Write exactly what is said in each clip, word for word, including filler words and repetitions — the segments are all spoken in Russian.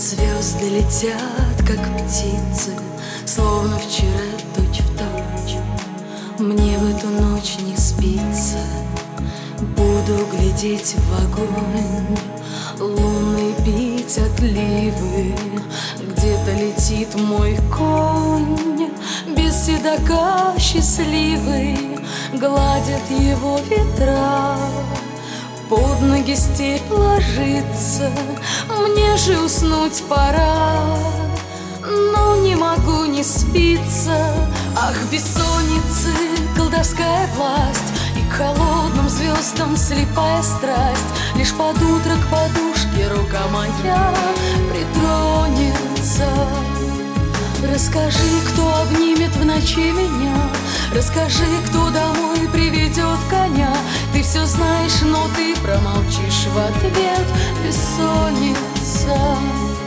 Звезды летят, как птицы, словно вчера точь в точь. Мне в эту ночь не спится, буду глядеть в огонь. Луны бить отливы, где-то летит мой конь. Без седока счастливый гладят его ветра. Под ноги степь ложится, мне же уснуть пора. Но не могу не спиться, ах, бессонницы, колдовская власть. И к холодным звездам слепая страсть. Лишь под утро к подушке рука моя притронется. Расскажи, кто обнимет в ночи меня. Расскажи, кто домой приведет коня. Ты все знаешь, но ты промолчишь в ответ. Бессонница.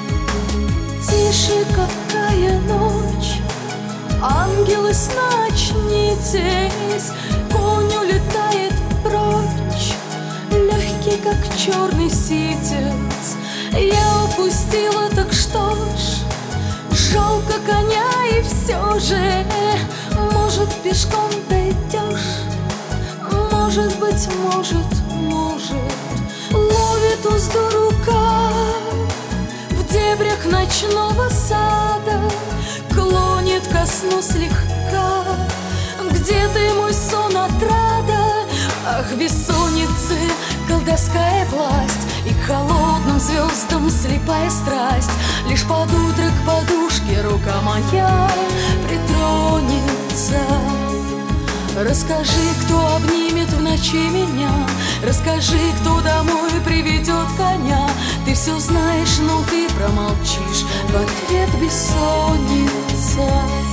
Тише, какая ночь, ангелы сна, очнитесь. Конь улетает прочь, легкий, как черный ситец. Я упустила, так что ж, жалко коня, и все же, может, пешком дойдешь. Может быть, может, может, ловит узду рука. В дебрях ночного сада клонит ко сну слегка. Где ты, мой сон, отрада? Ах, бессонницы, колдовская власть. И к холодным звездам слепая страсть. Лишь под утро к подушке рука моя притронется. Расскажи, кто обнимет в ночи меня. Расскажи, кто домой приведет коня. Ты все знаешь, но ты промолчишь в ответ. Бессонница.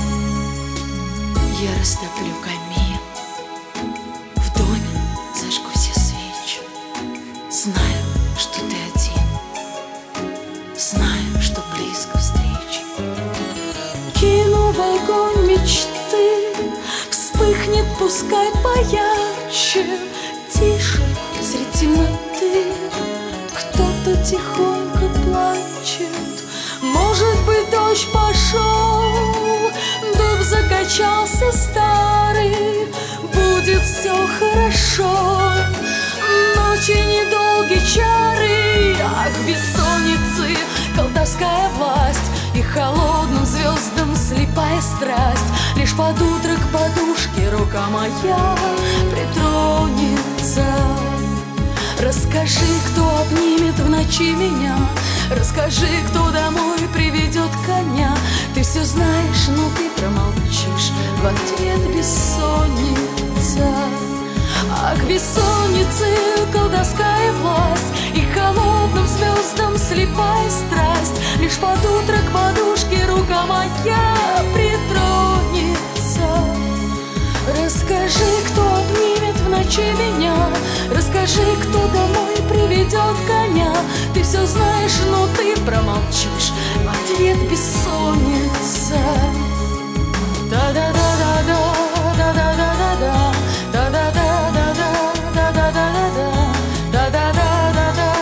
Я растоплю камин, в доме зажгу все свечи. Знаю, что ты один, знаю, что близко встречи. Кину в огонь мечты, вспыхнет, пускай поярче. Тише, среди темноты кто-то тихонько плачет. Может быть, дождь пошел, дуб закачался старый. Будет все хорошо, ночи недолгие чары. Ах, бессонницы, колдовская власть. И холодным звездам слепая страсть. Лишь под утро к подушке рука моя притронется. Расскажи, кто обнимет в ночи меня. Расскажи, кто домой приведет коня. Ты все знаешь, но ты промолчишь в ответ. Бессонница. Ах, бессонницы, колдовская власть. И холодным звездам слепая страсть. Лишь под утро к подушке рука моя притронется. Расскажи, кто обнимет в ночи меня. Расскажи, кто домой приведет коня. Ты все знаешь, но ты промолчишь в ответ. Бессонница. Да-да-да-да-да, да-да-да-да-да, да-да-да-да-да, да-да-да-да-да, да-да-да-да-да,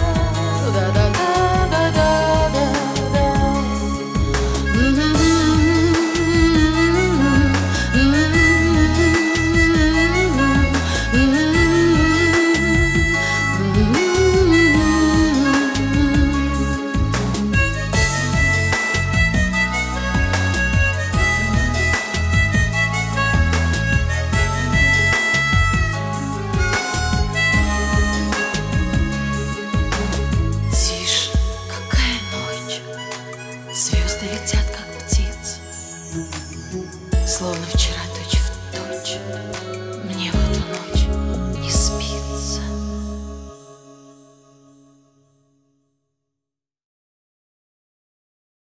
да-да-да-да-да-да. Звезды летят, как птицы, словно вчера точь в точь. Мне